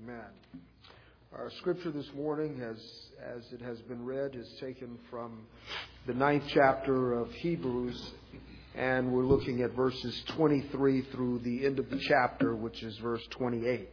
Amen. Our scripture this morning, as it has been read, is taken from the 9th chapter of Hebrews, and we're looking at verses 23 through the end of the chapter, which is verse 28.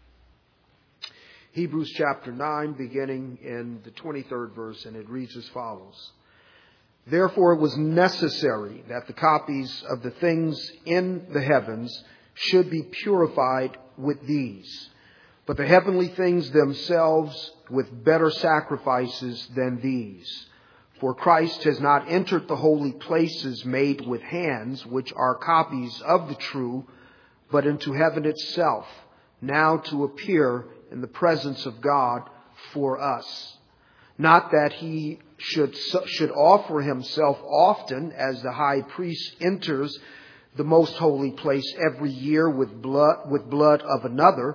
Hebrews chapter 9, beginning in the 23rd verse, and it reads as follows. Therefore it was necessary that the copies of the things in the heavens should be purified with these, but the heavenly things themselves with better sacrifices than these. For Christ has not entered the holy places made with hands, which are copies of the true, but into heaven itself, now to appear in the presence of God for us. Not that he should offer himself often, as the high priest enters the most holy place every year with blood of another.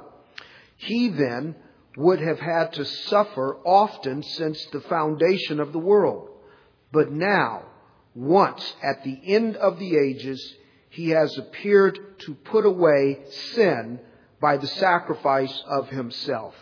He then would have had to suffer often since the foundation of the world. But now, once at the end of the ages, he has appeared to put away sin by the sacrifice of himself.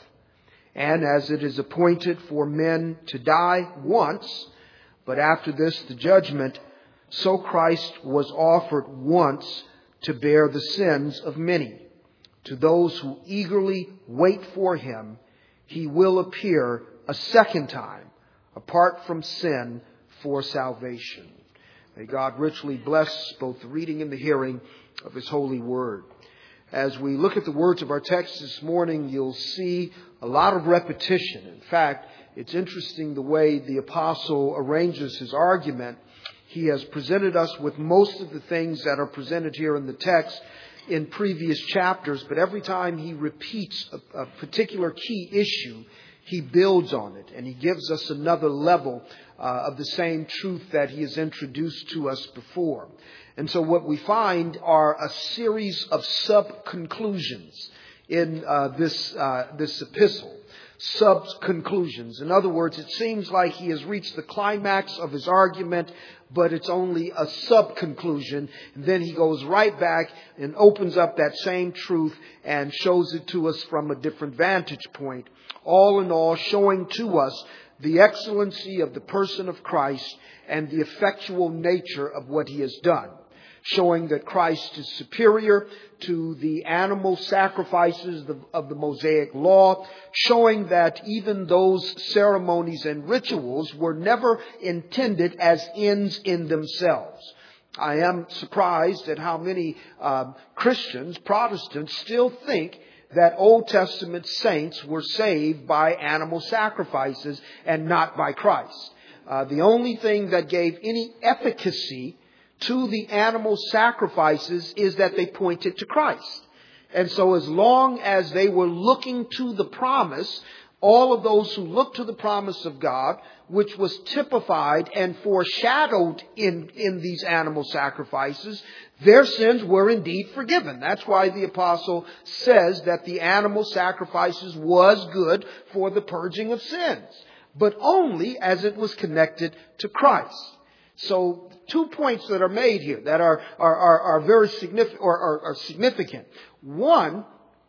And as it is appointed for men to die once, but after this the judgment, so Christ was offered once to bear the sins of many. To those who eagerly wait for him, he will appear a second time, apart from sin, for salvation. May God richly bless both the reading and the hearing of his holy word. As we look at the words of our text this morning, you'll see a lot of repetition. In fact, it's interesting the way the apostle arranges his argument. He has presented us with most of the things that are presented here in the text in previous chapters, but every time he repeats a particular key issue, he builds on it and he gives us another level of the same truth that he has introduced to us before. And so what we find are a series of sub-conclusions in this epistle. Sub-conclusions. In other words, it seems like he has reached the climax of his argument, but it's only a sub-conclusion. And then he goes right back and opens up that same truth and shows it to us from a different vantage point. All in all, showing to us the excellency of the person of Christ and the effectual nature of what he has done. Showing that Christ is superior to the animal sacrifices of the Mosaic law. Showing that even those ceremonies and rituals were never intended as ends in themselves. I am surprised at how many Christians, Protestants, still think that Old Testament saints were saved by animal sacrifices and not by Christ. The only thing that gave any efficacy to the animal sacrifices is that they pointed to Christ. And so as long as they were looking to the promise, all of those who looked to the promise of God, which was typified and foreshadowed in these animal sacrifices, their sins were indeed forgiven. That's why the apostle says that the animal sacrifices was good for the purging of sins, but only as it was connected to Christ. So 2 points that are made here that are very significant or are significant. One,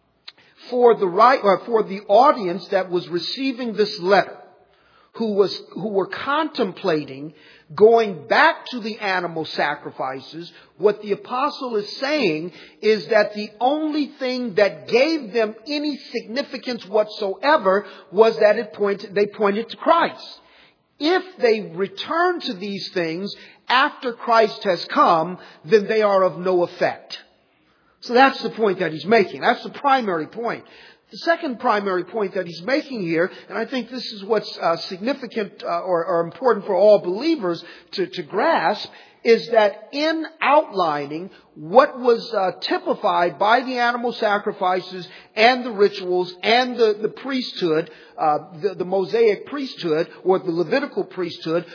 for the audience that was receiving this letter, who were contemplating going back to the animal sacrifices, what the apostle is saying is that the only thing that gave them any significance whatsoever was that they pointed to Christ. If they return to these things after Christ has come, then they are of no effect. So that's the point that he's making. That's the primary point. The second primary point that he's making here, and I think this is what's significant or important for all believers to grasp, is that in outlining what was typified by the animal sacrifices and the rituals and the priesthood, the Mosaic priesthood or the Levitical priesthood,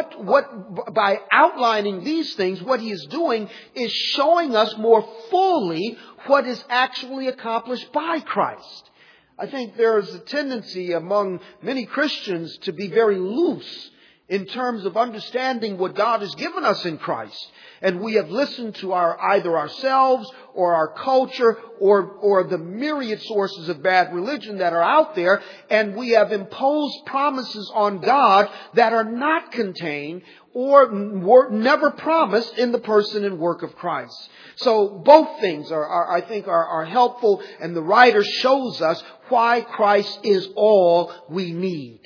by outlining these things, what he is doing is showing us more fully what is actually accomplished by Christ. I think there is a tendency among many Christians to be very loose in terms of understanding what God has given us in Christ. And we have listened to either ourselves or our culture or the myriad sources of bad religion that are out there. And we have imposed promises on God that are not contained or were never promised in the person and work of Christ. So both things I think are helpful. And the writer shows us why Christ is all we need.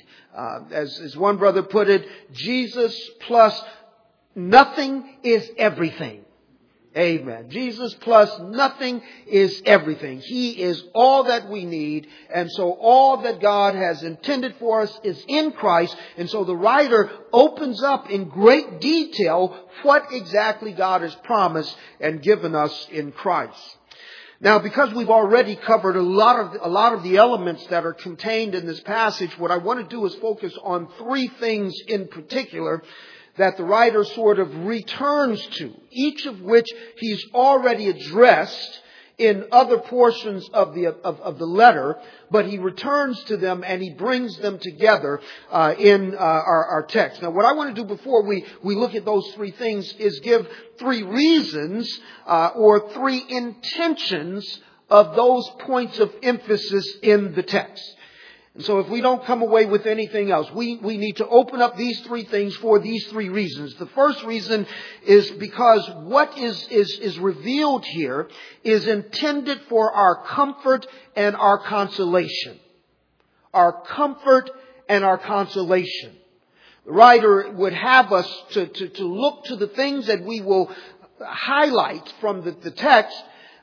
As one brother put it, Jesus plus nothing is everything. Amen. Jesus plus nothing is everything. He is all that we need. And so all that God has intended for us is in Christ. And so the writer opens up in great detail what exactly God has promised and given us in Christ. Now, because we've already covered a lot of the elements that are contained in this passage, what I want to do is focus on three things in particular that the writer sort of returns to, each of which he's already addressed in other portions of the letter, but he returns to them and he brings them together in our text. Now, what I want to do before we look at those three things is give three reasons or three intentions of those points of emphasis in the text. And so if we don't come away with anything else, we need to open up these three things for these three reasons. The first reason is because what is revealed here is intended for our comfort and our consolation. Our comfort and our consolation. The writer would have us to look to the things that we will highlight from the text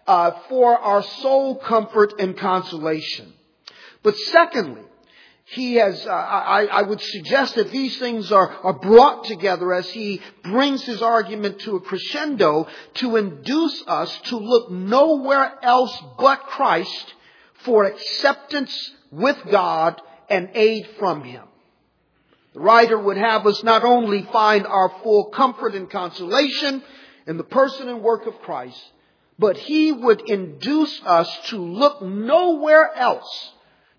for our soul comfort and consolation. But secondly, he has, I would suggest that these things are brought together as he brings his argument to a crescendo to induce us to look nowhere else but Christ for acceptance with God and aid from Him. The writer would have us not only find our full comfort and consolation in the person and work of Christ, but he would induce us to look nowhere else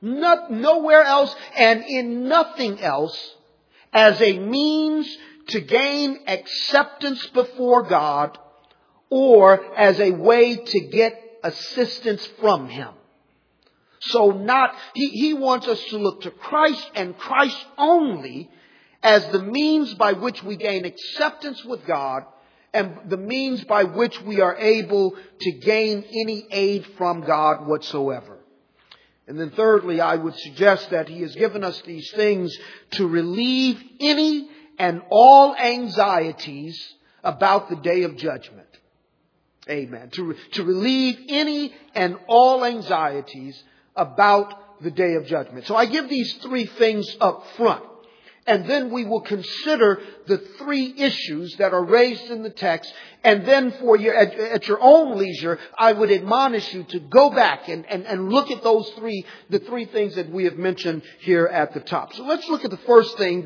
and in nothing else as a means to gain acceptance before God or as a way to get assistance from Him. So he wants us to look to Christ and Christ only as the means by which we gain acceptance with God and the means by which we are able to gain any aid from God whatsoever. And then thirdly, I would suggest that he has given us these things to relieve any and all anxieties about the day of judgment. Amen. To relieve any and all anxieties about the day of judgment. So I give these three things up front. And then we will consider the three issues that are raised in the text. And then at your own leisure, I would admonish you to go back and look at the three things that we have mentioned here at the top. So let's look at the first thing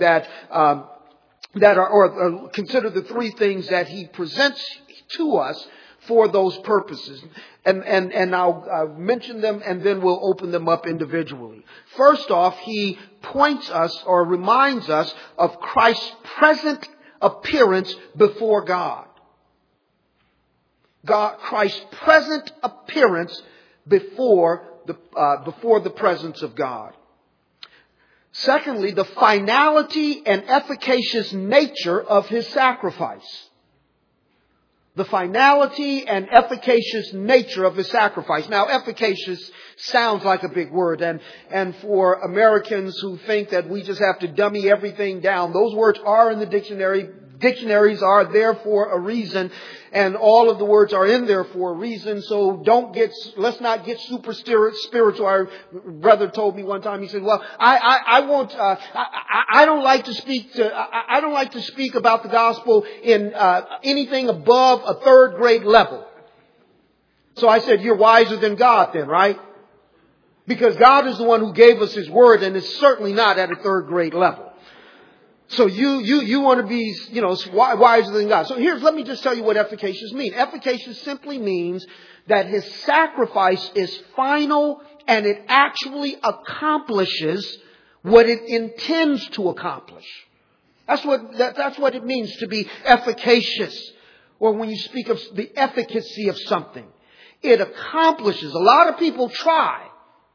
consider the three things that he presents to us for those purposes. And I'll mention them and then we'll open them up individually. First off, he points us or reminds us of Christ's present appearance before God. Christ's present appearance before the presence of God. Secondly, the finality and efficacious nature of His sacrifice. The finality and efficacious nature of His sacrifice. Now, efficacious sounds like a big word. And for Americans who think that we just have to dummy everything down, those words are in the dictionary. Dictionaries are there for a reason. And all of the words are in there for a reason. So let's not get super spiritual. Our brother told me one time, he said, well, I don't like to speak about the gospel in anything above a third grade level. So I said, you're wiser than God then, right? Because God is the one who gave us His word and it's certainly not at a third grade level. So you want to be, wiser than God. So let me just tell you what efficacious means. Efficacious simply means that His sacrifice is final and it actually accomplishes what it intends to accomplish. That's what it means to be efficacious. Or when you speak of the efficacy of something, it accomplishes. A lot of people try.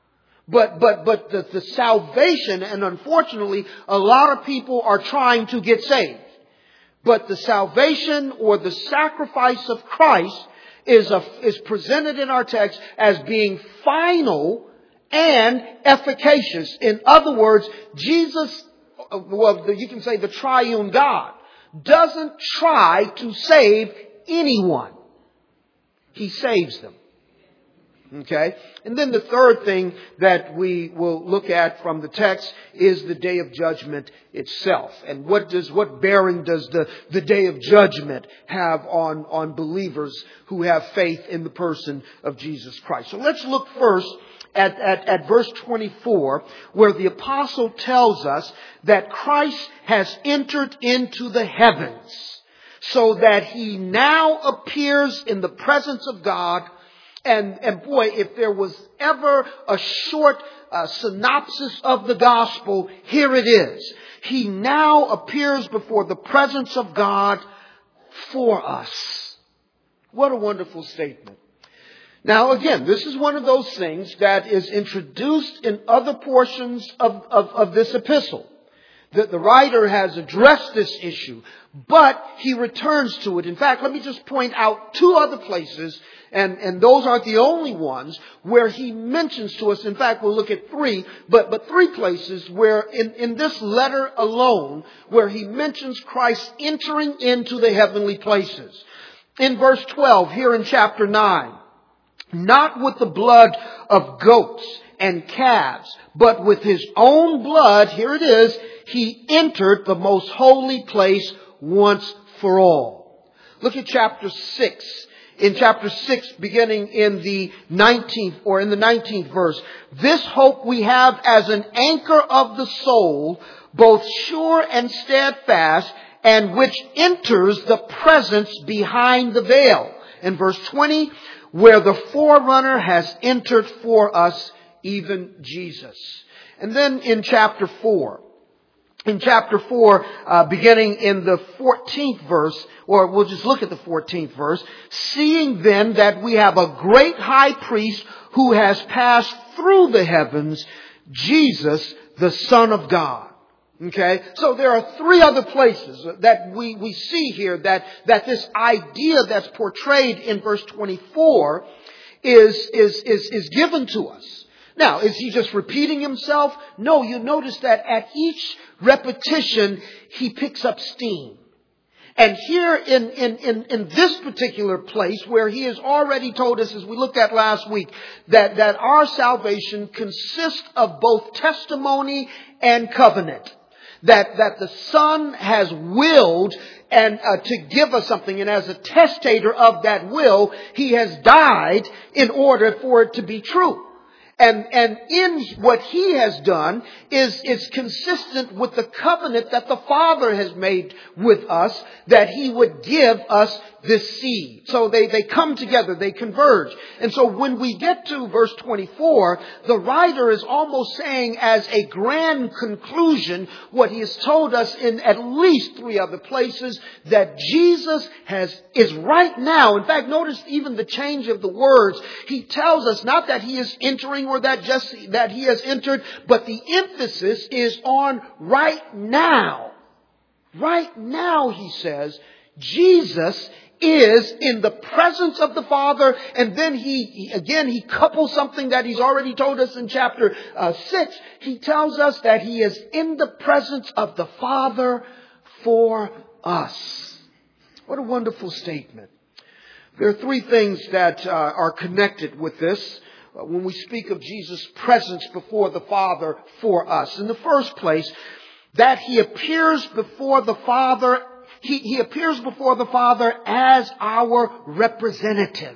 But the salvation, and unfortunately, a lot of people are trying to get saved. But the salvation or the sacrifice of Christ is presented in our text as being final and efficacious. In other words, Jesus, you can say the triune God, doesn't try to save anyone. He saves them. Okay? And then the third thing that we will look at from the text is the day of judgment itself. And what bearing does the day of judgment have on believers who have faith in the person of Jesus Christ? So let's look first at verse 24, where the apostle tells us that Christ has entered into the heavens, so that he now appears in the presence of God. And boy, if there was ever a short synopsis of the gospel, here it is. He now appears before the presence of God for us. What a wonderful statement. Now again, this is one of those things that is introduced in other portions of this epistle. The writer has addressed this issue, but he returns to it. In fact, let me just point out two other places, and those aren't the only ones, where he mentions to us. In fact, we'll look at three, but three places where in this letter alone, where he mentions Christ entering into the heavenly places. In verse 12, here in chapter 9, not with the blood of goats and calves, but with his own blood, here it is, he entered the most holy place once for all. Look at chapter 6. In chapter 6, beginning in the 19th verse. This hope we have as an anchor of the soul, both sure and steadfast, and which enters the presence behind the veil. In verse 20, where the forerunner has entered for us, even Jesus. And then in chapter 4, beginning in the 14th verse, or we'll just look at the 14th verse, seeing then that we have a great high priest who has passed through the heavens, Jesus, the Son of God. Okay, so there are three other places that we see here that this idea that's portrayed in verse 24 is given to us. Now, is he just repeating himself? No, you notice that at each repetition, he picks up steam. And here in this particular place where he has already told us, as we looked at last week, that our salvation consists of both testimony and covenant. That the Son has willed and to give us something, and as a testator of that will, he has died in order for it to be true. And in what he has done is consistent with the covenant that the Father has made with us, that he would give us this seed. So they come together, they converge. And so when we get to verse 24, the writer is almost saying as a grand conclusion what he has told us in at least three other places, that Jesus is right now. In fact, notice even the change of the words. He tells us not that he is entering or that he has entered, but the emphasis is on right now. Right now, he says, Jesus is in the presence of the Father, and then he couples something that he's already told us in chapter 6. He tells us that he is in the presence of the Father for us. What a wonderful statement. There are three things that are connected with this when we speak of Jesus' presence before the Father for us. In the first place, that he appears before the Father. He appears before the Father as our representative.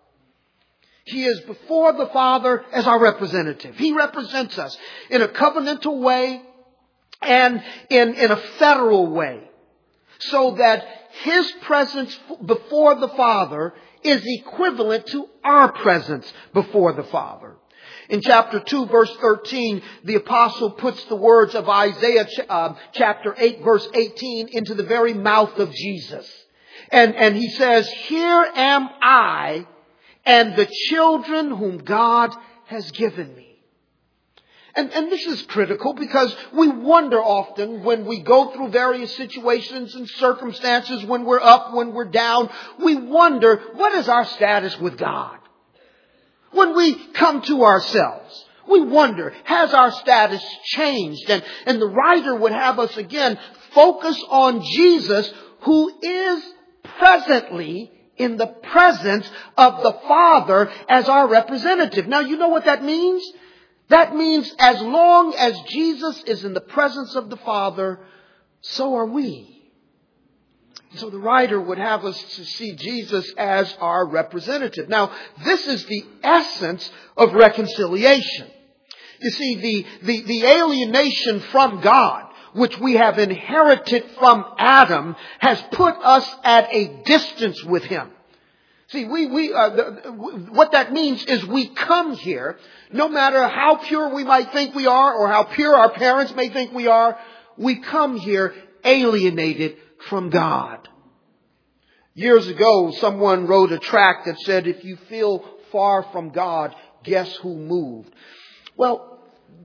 He is before the Father as our representative. He represents us in a covenantal way and in a federal way, so that his presence before the Father is equivalent to our presence before the Father. In chapter 2, verse 13, the apostle puts the words of Isaiah chapter 8, verse 18 into the very mouth of Jesus. And he says, "Here am I and the children whom God has given me." And this is critical because we wonder often when we go through various situations and circumstances, when we're up, when we're down, we wonder, what is our status with God? When we come to ourselves, we wonder, has our status changed? And the writer would have us again focus on Jesus, who is presently in the presence of the Father as our representative. Now, you know what that means? That means as long as Jesus is in the presence of the Father, so are we. So the writer would have us to see Jesus as our representative. Now, this is the essence of reconciliation. You see, the alienation from God, which we have inherited from Adam, has put us at a distance with Him. See, what that means is we come here, no matter how pure we might think we are or how pure our parents may think we are, we come here alienated from God. Years ago, someone wrote a tract that said, "If you feel far from God, guess who moved?" Well,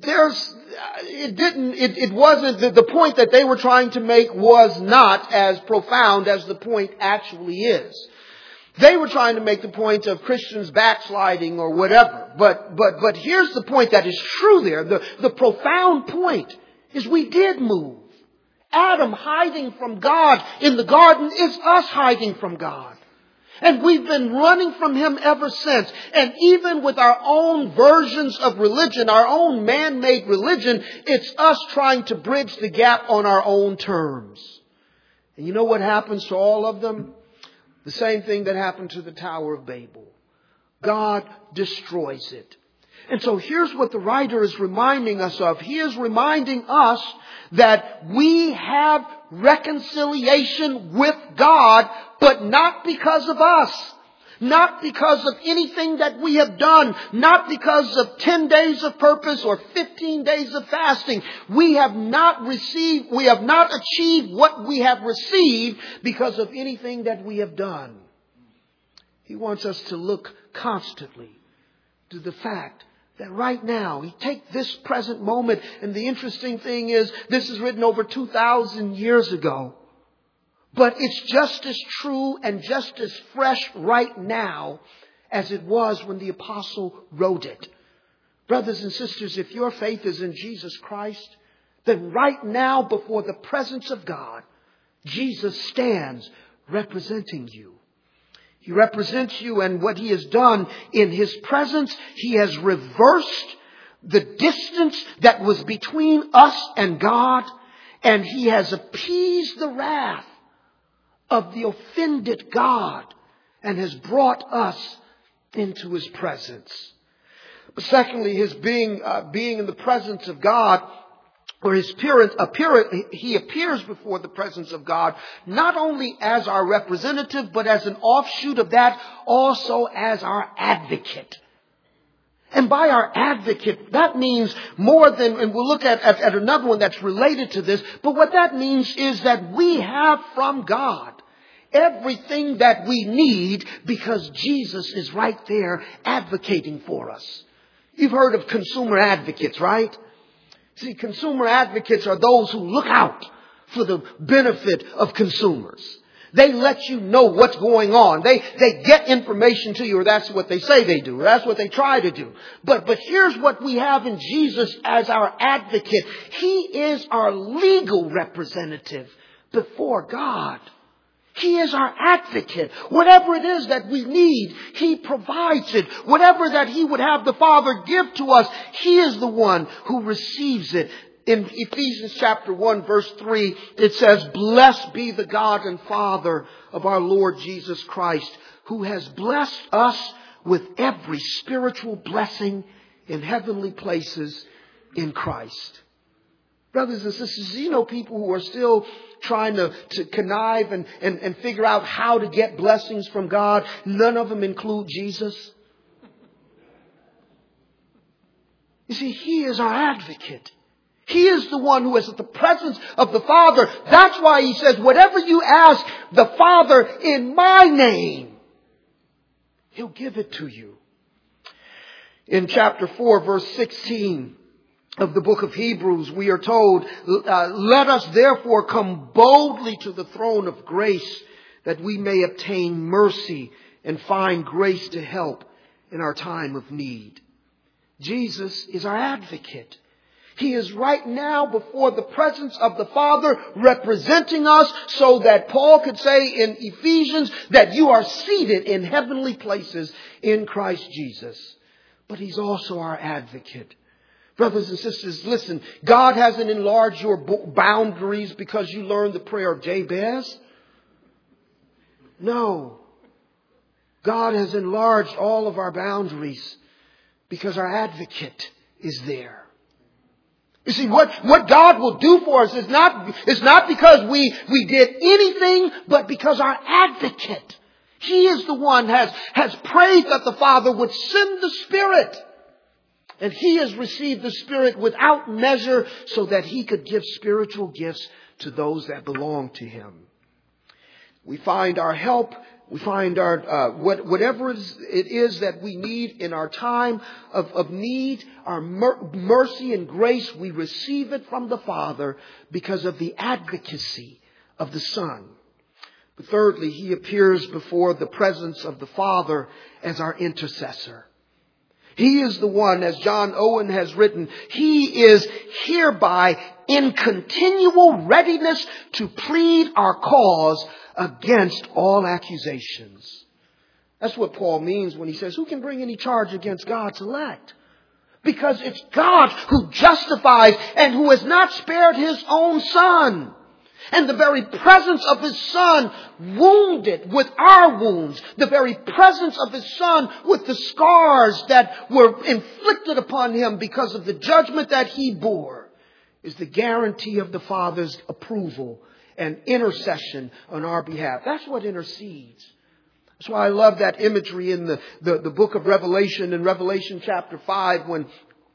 it wasn't, the point that they were trying to make was not as profound as the point actually is. They were trying to make the point of Christians backsliding or whatever. But here's the point that is true there. The profound point is we did move. Adam hiding from God in the garden is us hiding from God. And we've been running from Him ever since. And even with our own versions of religion, our own man-made religion, it's us trying to bridge the gap on our own terms. And you know what happens to all of them? The same thing that happened to the Tower of Babel. God destroys it. And so here's what the writer is reminding us of. He is reminding us that we have reconciliation with God, but not because of us. Not because of anything that we have done. Not because of 10 days of purpose or 15 days of fasting. We have not achieved what we have received because of anything that we have done. He wants us to look constantly to the fact that right now, we take this present moment, and the interesting thing is, this is written over 2,000 years ago. But it's just as true and just as fresh right now as it was when the apostle wrote it. Brothers and sisters, if your faith is in Jesus Christ, then right now before the presence of God, Jesus stands representing you. He represents you, and what He has done in His presence, He has reversed the distance that was between us and God, and He has appeased the wrath of the offended God and has brought us into His presence. But secondly, His being in the presence of God, or His He appears before the presence of God, not only as our representative, but as an offshoot of that, also as our advocate. And by our advocate, that means more than, and we'll look at another one that's related to this, but what that means is that we have from God everything that we need because Jesus is right there advocating for us. You've heard of consumer advocates, right? See, consumer advocates are those who look out for the benefit of consumers. They let you know what's going on. They get information to you, or that's what they say they do, or that's what they try to do. But here's what we have in Jesus as our advocate. He is our legal representative before God. He is our advocate. Whatever it is that we need, He provides it. Whatever that He would have the Father give to us, He is the one who receives it. In Ephesians chapter 1 verse 3, it says, "Blessed be the God and Father of our Lord Jesus Christ, who has blessed us with every spiritual blessing in heavenly places in Christ." Brothers and sisters, you know people who are still trying to connive and figure out how to get blessings from God. None of them include Jesus. You see, He is our advocate. He is the one who is at the presence of the Father. That's why He says, whatever you ask the Father in my name, He'll give it to you. In chapter 4, verse 16 of the book of Hebrews, we are told, let us therefore come boldly to the throne of grace, that we may obtain mercy and find grace to help in our time of need. Jesus is our advocate. He is right now before the presence of the Father, representing us, so that Paul could say in Ephesians that you are seated in heavenly places in Christ Jesus. But He's also our advocate. Brothers and sisters, listen, God hasn't enlarged your boundaries because you learned the prayer of Jabez. No. God has enlarged all of our boundaries because our advocate is there. You see, what God will do for us is not because we did anything, but because our advocate, He is the one has prayed that the Father would send the Spirit. And He has received the Spirit without measure so that He could give spiritual gifts to those that belong to Him. We find our help. We find our whatever it is that we need in our time of need, our mercy and grace, we receive it from the Father because of the advocacy of the Son. But thirdly, He appears before the presence of the Father as our intercessor. He is the one, as John Owen has written, He is hereby in continual readiness to plead our cause against all accusations. That's what Paul means when he says, who can bring any charge against God's elect? Because it's God who justifies and who has not spared His own Son. And the very presence of His Son wounded with our wounds, the very presence of His Son with the scars that were inflicted upon Him because of the judgment that He bore, is the guarantee of the Father's approval and intercession on our behalf. That's what intercedes. That's why I love that imagery in the book of Revelation, in Revelation chapter 5, when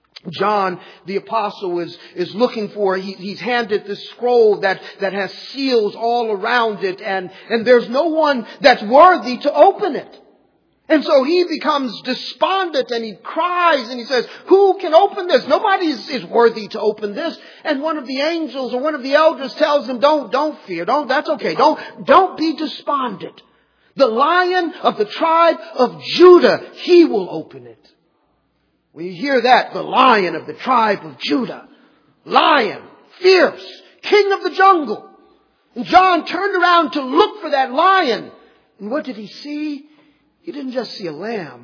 John, the apostle, is looking for, he's handed this scroll that has seals all around it, and there's no one that's worthy to open it. And so he becomes despondent and he cries and he says, who can open this? Nobody is worthy to open this. And one of the angels or one of the elders tells him, don't fear. That's okay. Don't be despondent. The Lion of the tribe of Judah, He will open it. When you hear that, the Lion of the tribe of Judah, lion, fierce, king of the jungle. And John turned around to look for that lion. And what did he see? He didn't just see a lamb,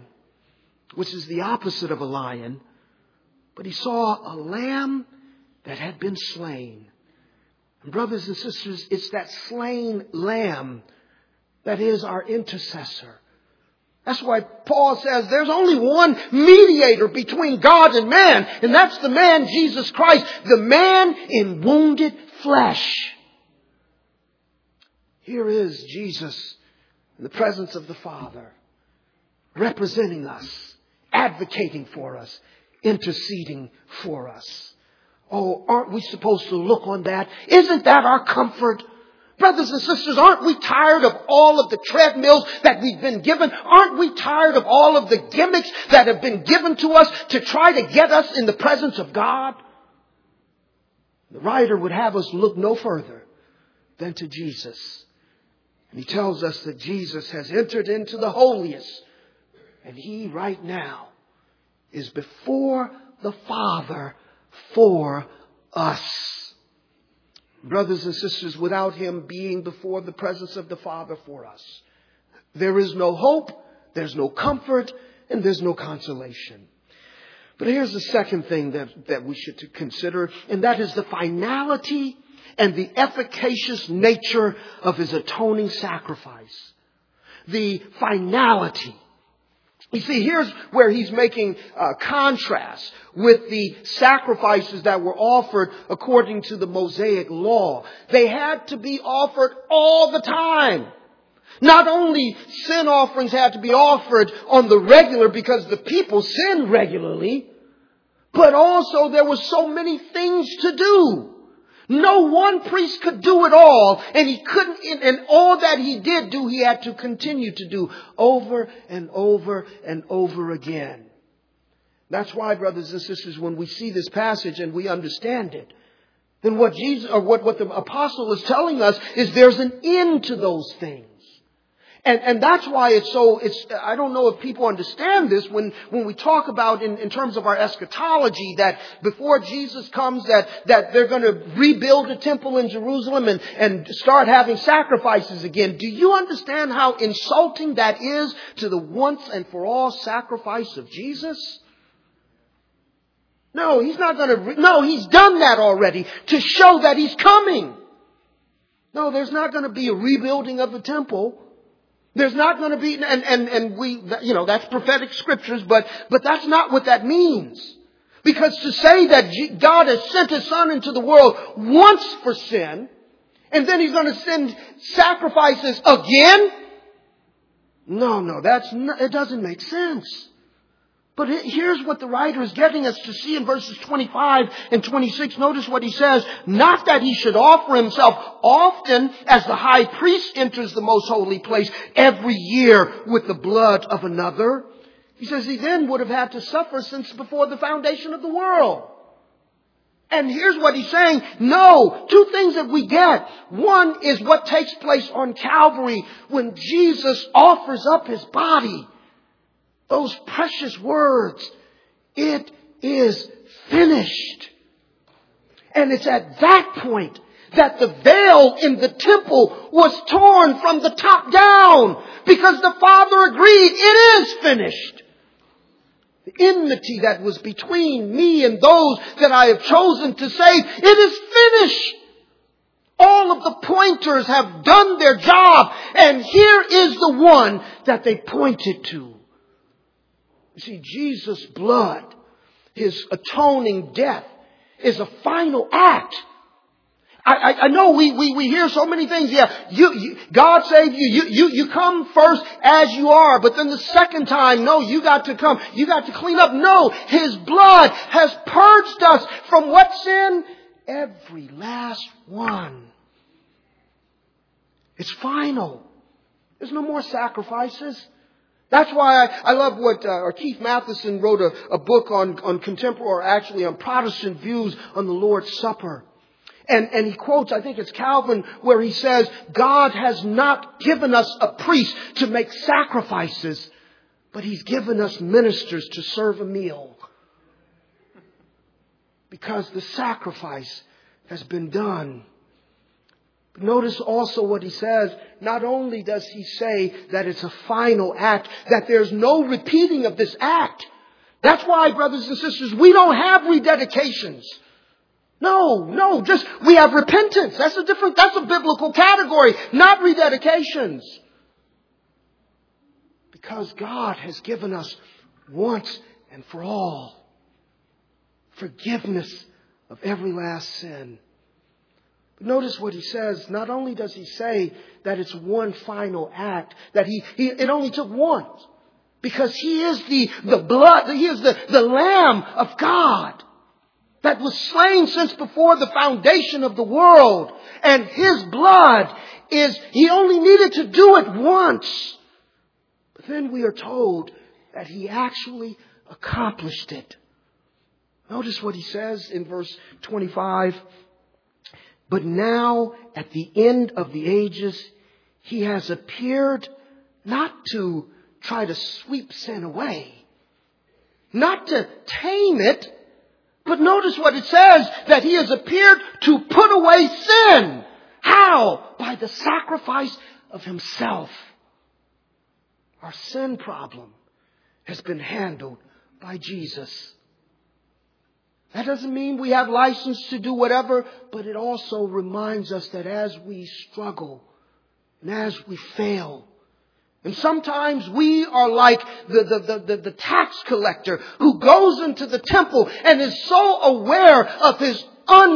which is the opposite of a lion, but he saw a lamb that had been slain. And brothers and sisters, it's that slain lamb that is our intercessor. That's why Paul says there's only one mediator between God and man, and that's the man Jesus Christ, the man in wounded flesh. Here is Jesus in the presence of the Father, representing us, advocating for us, interceding for us. Oh, aren't we supposed to look on that? Isn't that our comfort? Brothers and sisters, aren't we tired of all of the treadmills that we've been given? Aren't we tired of all of the gimmicks that have been given to us to try to get us in the presence of God? The writer would have us look no further than to Jesus. And he tells us that Jesus has entered into the holiest. And He right now is before the Father for us. Brothers and sisters, without Him being before the presence of the Father for us, there is no hope, there's no comfort, and there's no consolation. But here's the second thing that we should consider, and that is the finality and the efficacious nature of His atoning sacrifice. The finality. You see, here's where he's making a contrast with the sacrifices that were offered according to the Mosaic law. They had to be offered all the time. Not only sin offerings had to be offered on the regular because the people sinned regularly, But also there were so many things to do. No one priest could do it all, and he couldn't, and all that he did do, he had to continue to do over and over and over again. That's why, brothers and sisters, when we see this passage and we understand it, then what Jesus, or what the apostle is telling us is there's an end to those things. And that's why I don't know if people understand this when we talk about in terms of our eschatology, that before Jesus comes that they're going to rebuild a temple in Jerusalem and start having sacrifices again. Do you understand how insulting that is to the once and for all sacrifice of Jesus? No, he's not going to, no, he's done that already to show that he's coming. No, there's not going to be a rebuilding of the temple. There's not going to be, and we, that's prophetic scriptures, but that's not what that means. Because to say that God has sent His Son into the world once for sin, and then He's going to send sacrifices again? No, it doesn't make sense. But here's what the writer is getting us to see in verses 25 and 26. Notice what he says. Not that he should offer himself often as the high priest enters the most holy place every year with the blood of another. He says he then would have had to suffer since before the foundation of the world. And here's what he's saying. No, two things that we get. One is what takes place on Calvary when Jesus offers up His body. Those precious words, it is finished. And it's at that point that the veil in the temple was torn from the top down, because the Father agreed, it is finished. The enmity that was between me and those that I have chosen to save, it is finished. All of the pointers have done their job, and here is the one that they pointed to. You see, Jesus' blood, His atoning death, is a final act. I know we hear so many things. Yeah, God saved you. You come first as you are, but then the second time, no, you got to come. You got to clean up. No, His blood has purged us from what sin? Every last one. It's final. There's no more sacrifices. That's why I love what Keith Matheson wrote a book on contemporary, or actually on Protestant views on the Lord's Supper. And he quotes, I think it's Calvin, where he says, God has not given us a priest to make sacrifices, but He's given us ministers to serve a meal. Because the sacrifice has been done. Notice also what he says. Not only does he say that it's a final act, that there's no repeating of this act. That's why, brothers and sisters, we don't have rededications. No, just we have repentance. That's a biblical category, not rededications. Because God has given us once and for all forgiveness of every last sin. Notice what he says. Not only does he say that it's one final act, that it only took once, because He is the blood, He is the Lamb of God that was slain since before the foundation of the world. And His blood He only needed to do it once. But then we are told that He actually accomplished it. Notice what he says in verse 25. But now, at the end of the ages, He has appeared not to try to sweep sin away, not to tame it, but notice what it says, that He has appeared to put away sin. How? By the sacrifice of Himself. Our sin problem has been handled by Jesus. That doesn't mean we have license to do whatever, but it also reminds us that as we struggle and as we fail, and sometimes we are like the tax collector who goes into the temple and is so aware of his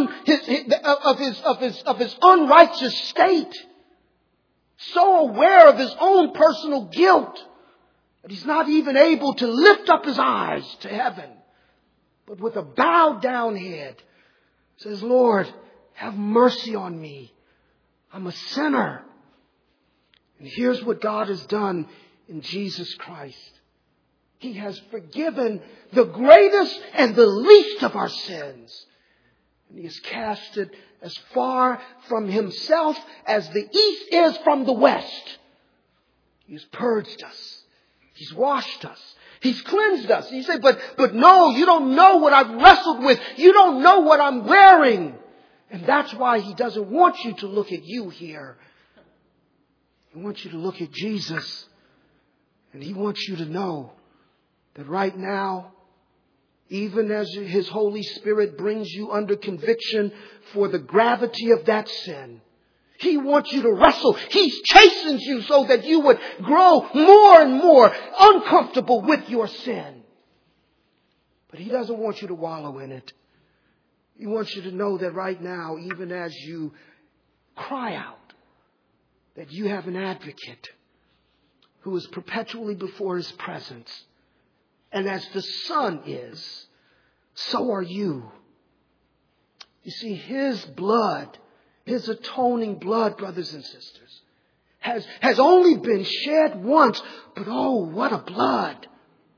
unrighteous state, so aware of his own personal guilt, that he's not even able to lift up his eyes to heaven but with a bowed down head says, Lord, have mercy on me. I'm a sinner. And here's what God has done in Jesus Christ. He has forgiven the greatest and the least of our sins. And He has cast it as far from Himself as the east is from the west. He's purged us. He's washed us. He's cleansed us. You say, but no, you don't know what I've wrestled with. You don't know what I'm wearing. And that's why He doesn't want you to look at you here. He wants you to look at Jesus. And He wants you to know that right now, even as His Holy Spirit brings you under conviction for the gravity of that sin, He wants you to wrestle. He chastens you so that you would grow more and more uncomfortable with your sin. But He doesn't want you to wallow in it. He wants you to know that right now, even as you cry out, that you have an advocate who is perpetually before His presence. And as the Son is, so are you. You see, His blood, His atoning blood, brothers and sisters, has only been shed once. But oh, what a blood.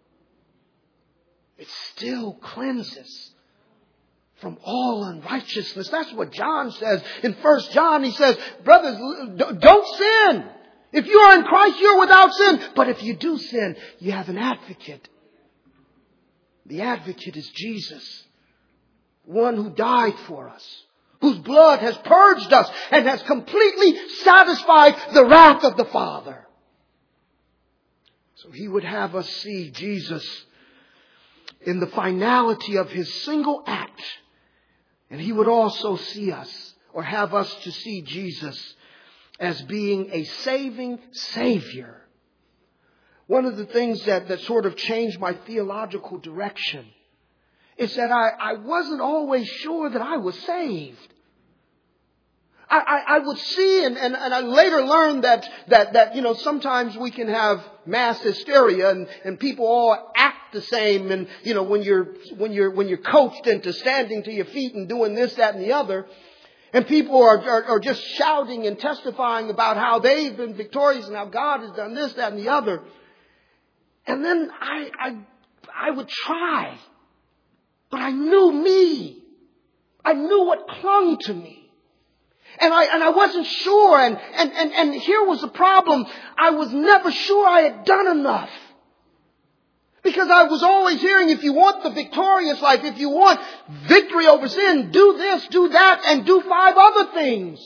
It still cleanses from all unrighteousness. That's what John says in 1 John. He says, brothers, don't sin. If you are in Christ, you're without sin. But if you do sin, you have an advocate. The advocate is Jesus, one who died for us, whose blood has purged us and has completely satisfied the wrath of the Father. So He would have us see Jesus in the finality of His single act. And He would also see us, or have us to see Jesus as being a saving Savior. One of the things that sort of changed my theological direction is that I wasn't always sure that I was saved. I would see, and I later learned that you know, sometimes we can have mass hysteria and people all act the same. And you know, when you're coached into standing to your feet and doing this, that, and the other, and people are just shouting and testifying about how they've been victorious and how God has done this, that, and the other. And then I would try, but I knew me. I knew what clung to me. And I wasn't sure. And here was the problem. I was never sure I had done enough. Because I was always hearing, if you want the victorious life, if you want victory over sin, do this, do that, and do 5 other things.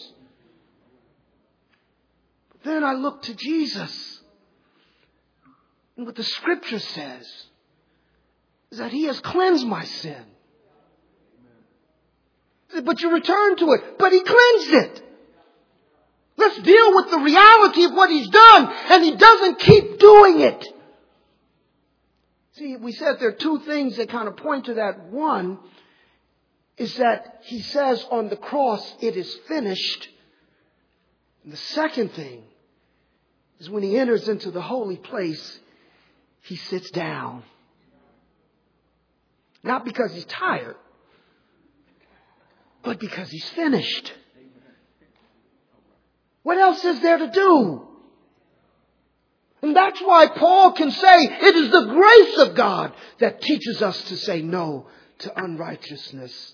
But then I looked to Jesus. And what the Scripture says is that He has cleansed my sin. But you return to it. But He cleansed it. Let's deal with the reality of what He's done. And He doesn't keep doing it. See, we said there are 2 things that kind of point to that. One is that He says on the cross, it is finished. And the second thing is when He enters into the holy place, He sits down. Not because He's tired, but because He's finished. What else is there to do? And that's why Paul can say it is the grace of God that teaches us to say no to unrighteousness.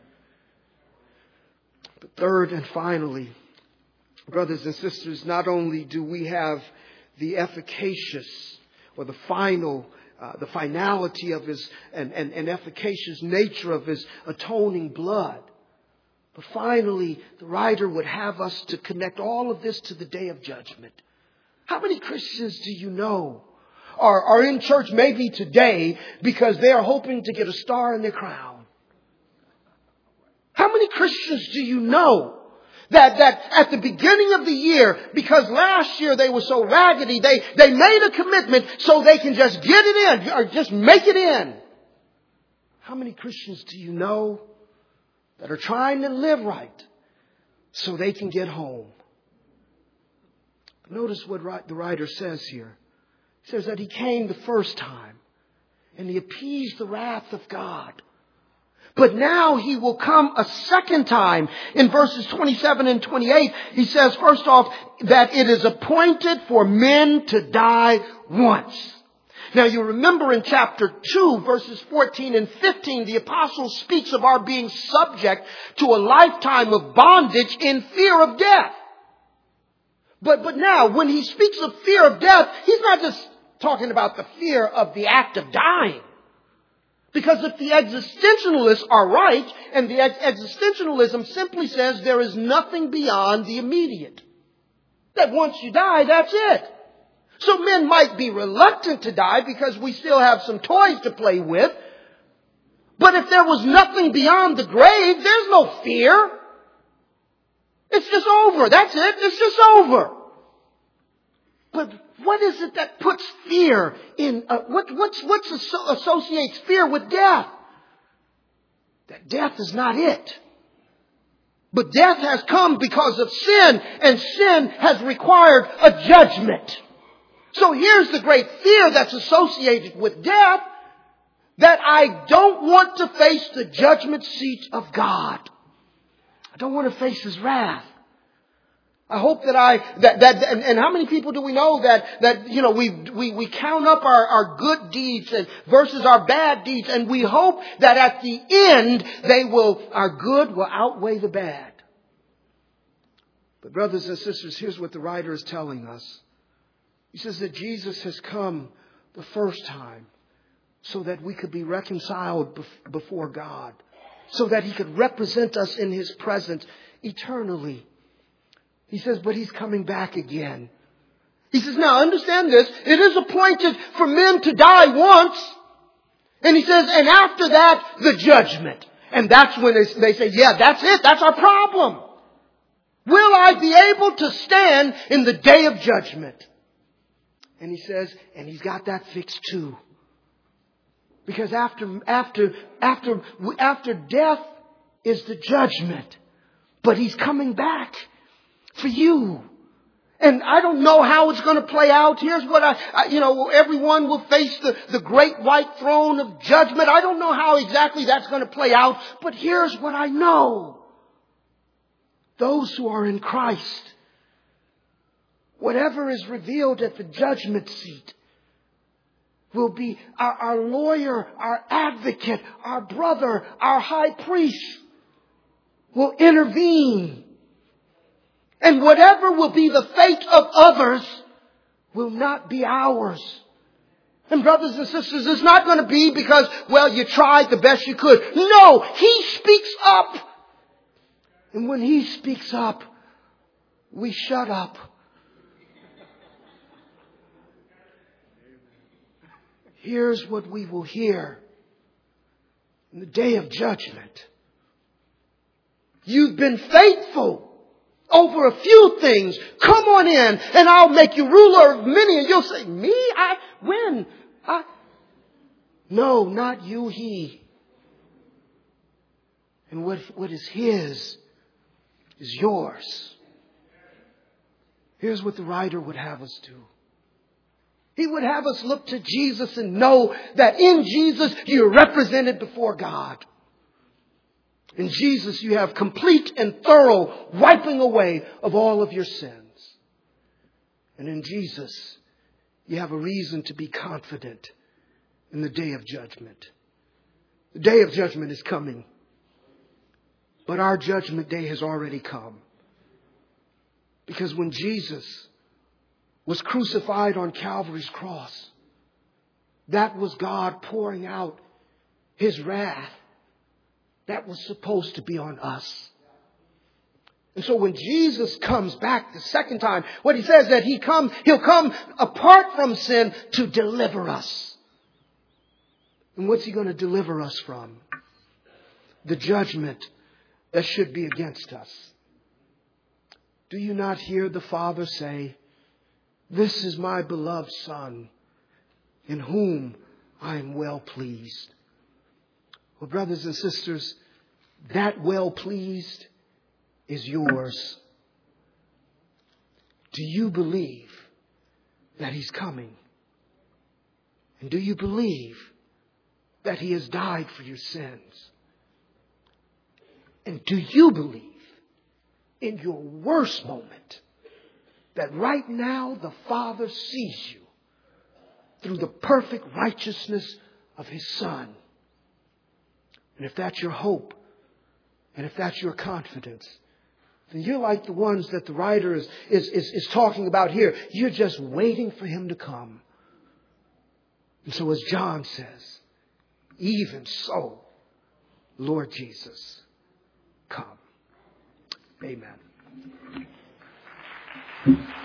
But third and finally, brothers and sisters, not only do we have the efficacious or the finality of His and efficacious nature of His atoning blood, but finally the writer would have us to connect all of this to the day of judgment. How many Christians do you know are in church maybe today because they are hoping to get a star in their crown? How many Christians do you know that at the beginning of the year, because last year they were so raggedy, they made a commitment so they can just get it in or just make it in? How many Christians do you know that are trying to live right so they can get home? Notice what the writer says here. He says that He came the first time and He appeased the wrath of God But now he will come a second time. In verses 27 and 28, he says, first off, that it is appointed for men to die once. Now you remember in chapter 2, verses 14 and 15, the apostle speaks of our being subject to a lifetime of bondage in fear of death. But now, when he speaks of fear of death, he's not just talking about the fear of the act of dying. Because if the existentialists are right, and the existentialism simply says there is nothing beyond the immediate. That once you die, that's it. So men might be reluctant to die because we still have some toys to play with. But if there was nothing beyond the grave, there's no fear. It's just over. That's it. It's just over. But what is it that puts fear in, what associates fear with death? That death is not it. But death has come because of sin, and sin has required a judgment. So here's the great fear that's associated with death, that I don't want to face the judgment seat of God. I don't want to face His wrath. I hope that and how many people do we know that we count up our good deeds and versus our bad deeds, and we hope that at the end our good will outweigh the bad. But brothers and sisters, here's what the writer is telling us. He says that Jesus has come the first time so that we could be reconciled before God, so that He could represent us in His presence eternally. He says, but He's coming back again. He says, now understand this. It is appointed for men to die once. And He says, and after that, the judgment. And that's when they say, yeah, that's it. That's our problem. Will I be able to stand in the day of judgment? And He says, and He's got that fixed too. Because after death is the judgment. But He's coming back for you. And I don't know how it's going to play out. Here's what everyone will face the great white throne of judgment. I don't know how exactly that's going to play out. But here's what I know. Those who are in Christ, whatever is revealed at the judgment seat will be our lawyer, our advocate, our brother, our high priest will intervene. And whatever will be the fate of others will not be ours. And brothers and sisters, it's not going to be because, you tried the best you could. No, He speaks up. And when He speaks up, we shut up. Here's what we will hear in the day of judgment. You've been faithful over a few things. Come on in and I'll make you ruler of many. And you'll say, me? When? No, not you, He. And what is His is yours. Here's what the writer would have us do. He would have us look to Jesus and know that in Jesus you're represented before God. In Jesus you have complete and thorough wiping away of all of your sins. And in Jesus you have a reason to be confident in the day of judgment. The day of judgment is coming. But our judgment day has already come. Because when Jesus was crucified on Calvary's cross, that was God pouring out His wrath that was supposed to be on us. And so when Jesus comes back the second time, what He says that He'll come apart from sin to deliver us. And what's He going to deliver us from? The judgment that should be against us. Do you not hear the Father say, "This is my beloved Son, in whom I am well pleased"? Well, brothers and sisters, that well pleased is yours. Do you believe that He's coming? And do you believe that He has died for your sins? And do you believe in your worst moment that right now the Father sees you through the perfect righteousness of His Son? And if that's your hope, and if that's your confidence, then you're like the ones that the writer is talking about here. You're just waiting for Him to come. And so as John says, even so, Lord Jesus, come. Amen.